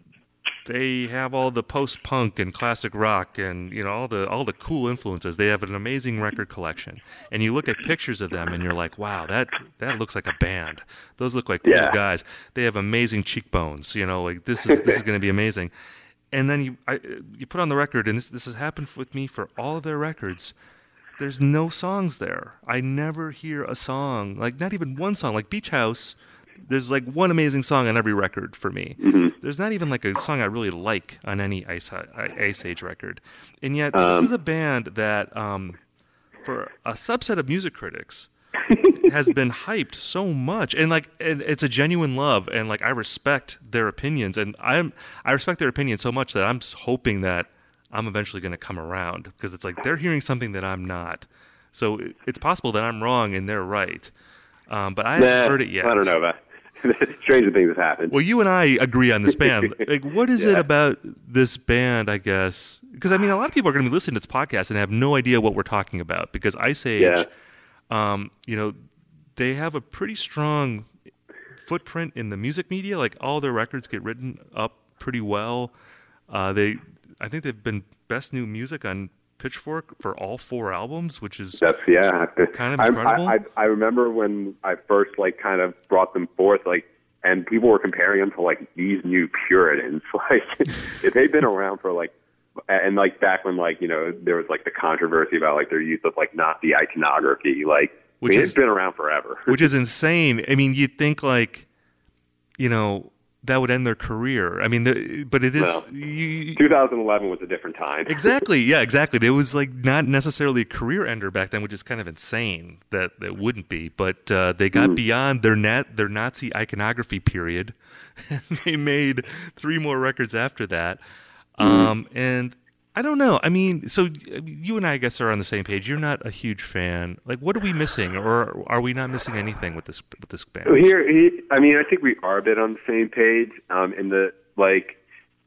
they have all the post-punk and classic rock and, you know, all the all the cool influences. They have an amazing record collection. And you look at pictures of them and you're like, wow, that that looks like a band. Those look like cool yeah. guys. They have amazing cheekbones, you know, like this is this is going to be amazing. And then you I, you put on the record, and this this has happened with me for all of their records. There's no songs there. I never hear a song, like not even one song, like Beach House. There's like one amazing song on every record for me. Mm-hmm. There's not even like a song I really like on any Ice, Ice Age record. And yet um, this is a band that, um, for a subset of music critics, has been hyped so much. And like, and it's a genuine love. And like, I respect their opinions. And I'm, I respect their opinions so much that I'm hoping that I'm eventually going to come around, because it's like they're hearing something that I'm not. So it's possible that I'm wrong and they're right. Um, but I haven't nah, heard it yet. I don't know about stranger things have happened. Well, you and I agree on this band. Like, what is yeah. it about this band, I guess? Because, I mean, a lot of people are going to be listening to this podcast and have no idea what we're talking about, because Ice Age, yeah. um, you know, they have a pretty strong footprint in the music media. Like, all their records get written up pretty well. Uh, they, I think they've been best new music on Pitchfork for all four albums, which is that's yeah kind of incredible. I, I, I remember when I first like kind of brought them forth, like, and people were comparing them to like these new Puritans. Like, if they've been around for like, and like back when like you know there was like the controversy about like their use of like Nazi iconography, like which I mean, is, it's been around forever, which is insane. I mean, you'd think like, you know, that would end their career. I mean, the, but it is. Well, you, twenty eleven was a different time. Exactly. Yeah, exactly. It was like not necessarily a career ender back then, which is kind of insane that it wouldn't be. But uh, they got mm. beyond their nat- their Nazi iconography period. And they made three more records after that. Mm. Um, and I don't know. I mean, so you and I, I guess, are on the same page. You're not a huge fan. Like, what are we missing, or are we not missing anything with this with this band? Here, I mean, I think we are a bit on the same page. Um, in the like,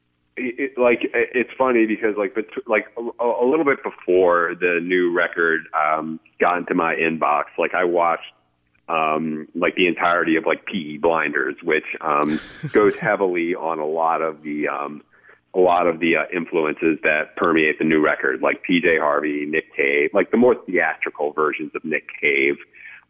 it, like it's funny because like, but like a, a little bit before the new record um, got into my inbox, like I watched um, like the entirety of like Peaky Blinders, which um, goes heavily on a lot of the. Um, a lot of the uh, influences that permeate the new record, like P J Harvey, Nick Cave, like the more theatrical versions of Nick Cave,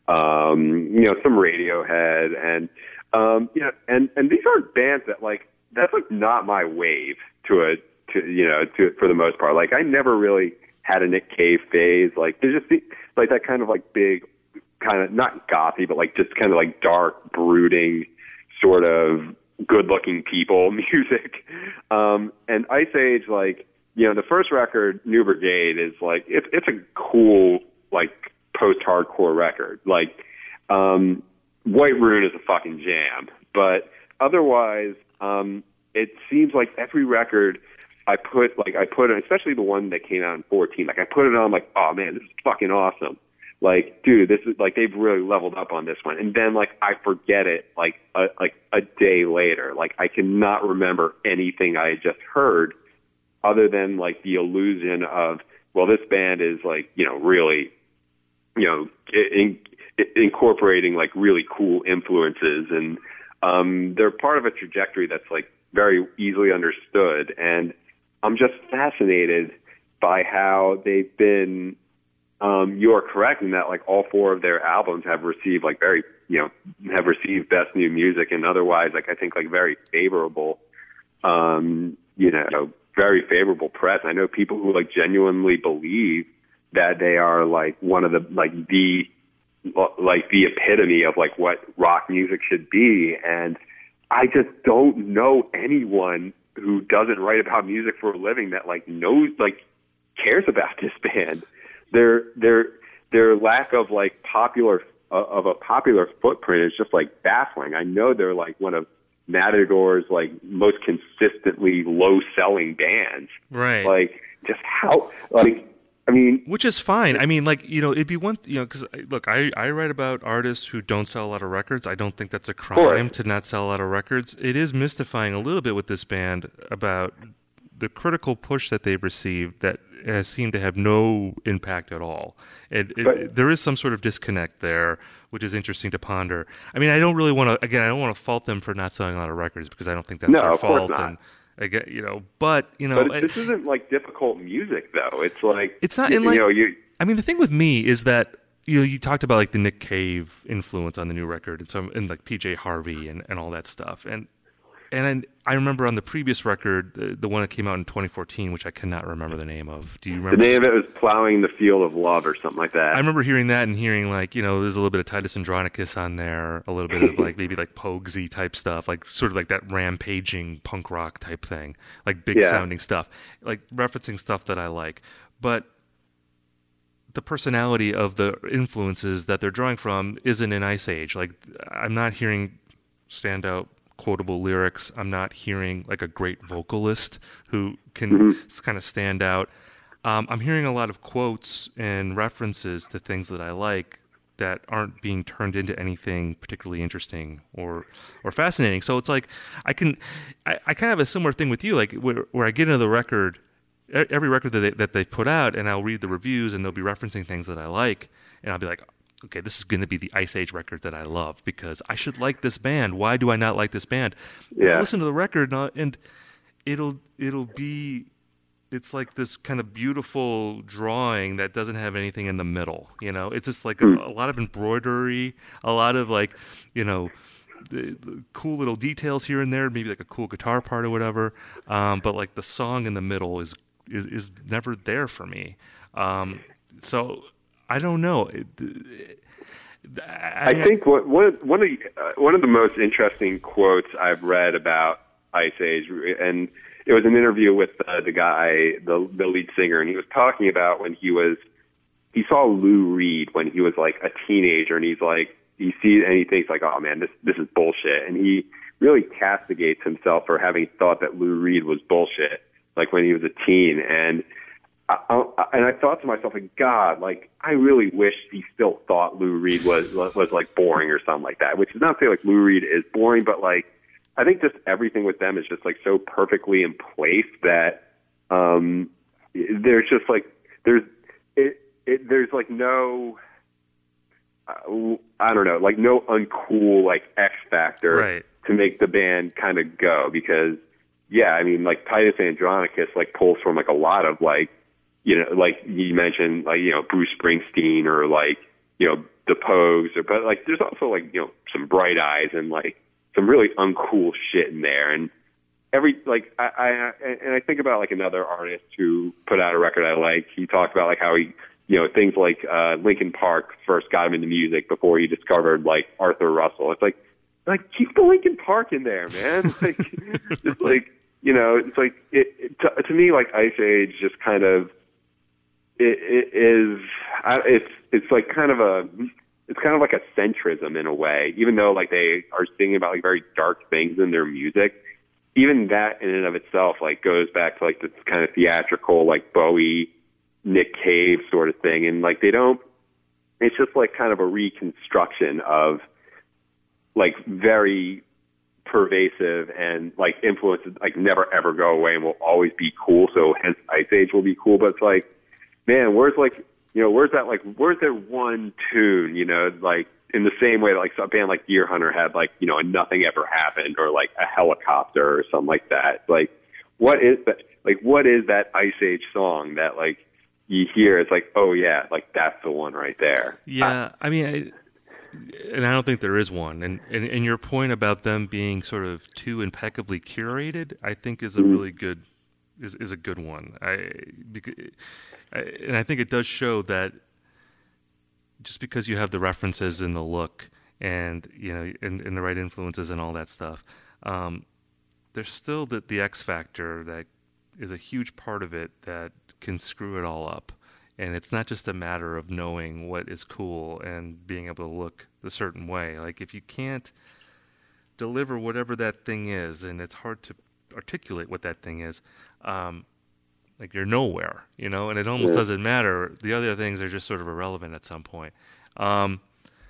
um, you know, some Radiohead, and, um, you know, and, and these aren't bands that, like, that's, like, not my wave to a, to, you know, to, for the most part. Like, I never really had a Nick Cave phase. Like, there's just, the, like, that kind of, like, big, kind of, not gothy, but, like, just kind of, like, dark, brooding sort of good-looking people music. Um, and Ice Age, like, you know, the first record, New Brigade, is like, it's it's a cool, like, post-hardcore record. Like, um, White Rune is a fucking jam. But otherwise, um, it seems like every record I put, like, I put it, especially the one that came out in fourteen, like, I put it on, like, oh, man, this is fucking awesome. Like, dude, this is like they've really leveled up on this one. And then, like, I forget it like a, like a day later. Like, I cannot remember anything I had just heard, other than like the illusion of, well, this band is like, you know, really, you know, in, in, incorporating like really cool influences, and um, they're part of a trajectory that's like very easily understood. And I'm just fascinated by how they've been. Um, you are correct in that, like, all four of their albums have received, like, very, you know, have received best new music, and otherwise, like, I think, like, very favorable, um, you know, very favorable press. I know people who, like, genuinely believe that they are, like, one of the, like, the, like, the epitome of, like, what rock music should be, and I just don't know anyone who doesn't write about music for a living that, like, knows, like, cares about this band. Their their their lack of like popular uh, of a popular footprint is just like baffling. I know they're like one of Matador's like most consistently low selling bands. Right. Like just how like. I mean, which is fine. I mean, like, you know, it'd be one, you know, because look, I, I write about artists who don't sell a lot of records. I don't think that's a crime to not sell a lot of records. It is mystifying a little bit with this band about the critical push that they've received that has seemed to have no impact at all. It, it, but, there is some sort of disconnect there, which is interesting to ponder. I mean, I don't really want to, again, I don't want to fault them for not selling a lot of records because I don't think that's no, their of course fault. not. And, Again, you know, but you know, but this I, isn't like difficult music though. It's like it's not. You, in like, you know, you. I mean, the thing with me is that you know, you talked about like the Nick Cave influence on the new record, and some, and like P J Harvey and, and all that stuff, and and I, I remember on the previous record, the, the one that came out in twenty fourteen, which I cannot remember the name of. Do you remember? The name of it was "Plowing the Field of Love" or something like that. I remember hearing that and hearing like, you know, there's a little bit of Titus Andronicus on there, a little bit of like maybe like Poguesy type stuff, like sort of like that rampaging punk rock type thing, like big yeah. sounding stuff, like referencing stuff that I like, but the personality of the influences that they're drawing from isn't in Ice Age. Like, I'm not hearing standout quotable lyrics. I'm not hearing like a great vocalist who can mm-hmm. kind of stand out. Um, I'm hearing a lot of quotes and references to things that I like that aren't being turned into anything particularly interesting or or fascinating. So it's like I can, I, I kind of have a similar thing with you, like where, where I get into the record, every record that they, that they put out, and I'll read the reviews and they'll be referencing things that I like, and I'll be like, okay, this is going to be the Ice Age record that I love because I should like this band. Why do I not like this band? Yeah. I'll listen to the record and it'll it'll be, it's like this kind of beautiful drawing that doesn't have anything in the middle. You know, it's just like a, a lot of embroidery, a lot of like, you know, the, the cool little details here and there, maybe like a cool guitar part or whatever. Um, but like the song in the middle is is, is never there for me. Um, so. I don't know. I, I think what, one one of the, uh, one of the most interesting quotes I've read about Ice Age, and it was an interview with uh, the guy, the the lead singer, and he was talking about when he was he saw Lou Reed when he was like a teenager, and he's like he sees and he thinks like, oh man, this this is bullshit, and he really castigates himself for having thought that Lou Reed was bullshit, like when he was a teen, and. I, I, and I thought to myself, like, God, like, I really wish he still thought Lou Reed was, was, was like, boring or something like that, which is not to say, like, Lou Reed is boring, but, like, I think just everything with them is just, like, so perfectly in place that um, there's just, like, there's, it, it, there's, like, no, uh, I don't know, like, no uncool, like, X factor right. to make the band kind of go because, yeah, I mean, like, Titus Andronicus, like, pulls from, like, a lot of, like, you know, like you mentioned, like, you know, Bruce Springsteen or like, you know, the Pogues, or, but like, there's also like, you know, some Bright Eyes and like some really uncool shit in there. And every, like, I, I, and I think about like another artist who put out a record I like. He talked about like how he, you know, things like, uh, Linkin Park first got him into music before he discovered like Arthur Russell. It's like, like keep the Linkin Park in there, man. Like, just like, you know, it's like, it, it to, to me, like Ice Age just kind of, It, it is, it's, it's like kind of a, it's kind of like a centrism in a way, even though like they are singing about like very dark things in their music. Even that in and of itself, like goes back to like this kind of theatrical, like Bowie, Nick Cave sort of thing. And like, they don't, it's just like kind of a reconstruction of like very pervasive and like influences like never ever go away and will always be cool. So hence Ice Age will be cool, but it's like, man, where's like, you know, where's that like, where's that one tune, you know, like in the same way that like a band like Deer Hunter had like, you know, a Nothing Ever Happened or like a Helicopter or something like that. Like, what is that? Like, what is that Ice Age song that like you hear? It's like, oh yeah, like that's the one right there. Yeah, I, I mean, I, and I don't think there is one. And, and and your point about them being sort of too impeccably curated, I think is a mm-hmm. really good. Is, is a good one. I, because, I and I think it does show that just because you have the references and the look and you know and, and the right influences and all that stuff, um, there's still the, the X factor that is a huge part of it that can screw it all up. And it's not just a matter of knowing what is cool and being able to look a certain way. Like if you can't deliver whatever that thing is, and it's hard to articulate what that thing is, um, Like you're nowhere, you know, and it almost Yeah. doesn't matter. The other things are just sort of irrelevant at some point. Um,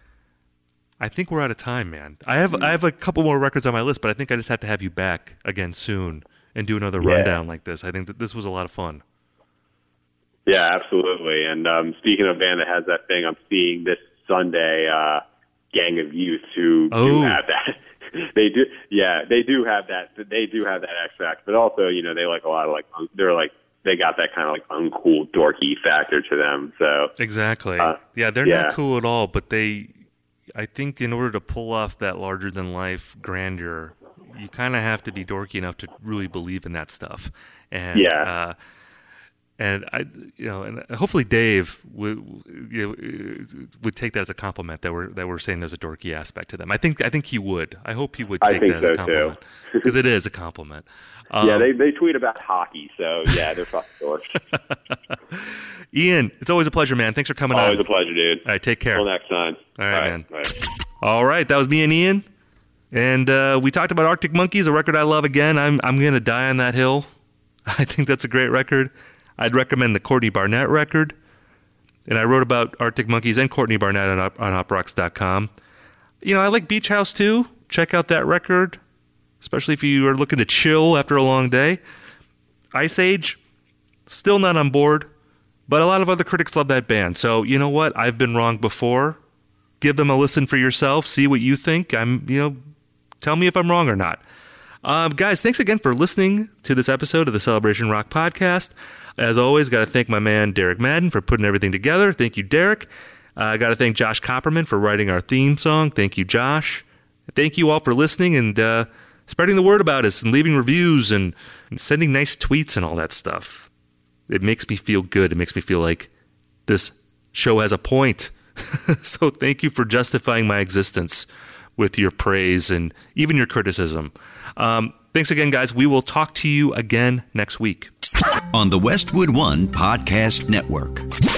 I think we're out of time, man. I have I have a couple more records on my list, but I think I just have to have you back again soon and do another Yeah. rundown like this. I think that this was a lot of fun. Yeah, absolutely. And um, speaking of a band that has that thing, I'm seeing this Sunday uh, Gang of Youth who Oh. do have that. They do, yeah, they do have that. They do have that X factor, but also, you know, they like a lot of like un- they're like they got that kind of like uncool, dorky factor to them. So Exactly. Uh, yeah, they're yeah. not cool at all, but they, I think in order to pull off that larger than life grandeur, you kind of have to be dorky enough to really believe in that stuff. And, Yeah. Uh, and I, you know, and hopefully Dave would you know, would take that as a compliment that we're that we're saying there's a dorky aspect to them. I think I think he would. I hope he would I take think that as a so, compliment because it is a compliment. Um, yeah, they they tweet about hockey, so yeah, they're fucking dorks. Ian, it's always a pleasure, man. Thanks for coming Always on. a pleasure, dude. All right, take care. Until next time. All right, man. All right. All right, that was me and Ian, and uh, we talked about Arctic Monkeys, a record I love. Again, I'm I'm gonna die on that hill. I think that's a great record. I'd recommend the Courtney Barnett record, and I wrote about Arctic Monkeys and Courtney Barnett on, on op rocks dot com. You know, I like Beach House too. Check out that record, especially if you are looking to chill after a long day. Ice Age, still not on board, but a lot of other critics love that band. So you know what? I've been wrong before. Give them a listen for yourself. See what you think. I'm, you know, tell me if I'm wrong or not. Um, guys, thanks again for listening to this episode of the Celebration Rock Podcast. As always, got to thank my man Derek Madden for putting everything together. Thank you, Derek. I uh, got to thank Josh Copperman for writing our theme song. Thank you, Josh. Thank you all for listening and uh, spreading the word about us and leaving reviews and, and sending nice tweets and all that stuff. It makes me feel good. It makes me feel like this show has a point. So thank you for justifying my existence with your praise and even your criticism. Um, thanks again, guys. We will talk to you again next week. On the Westwood One Podcast Network.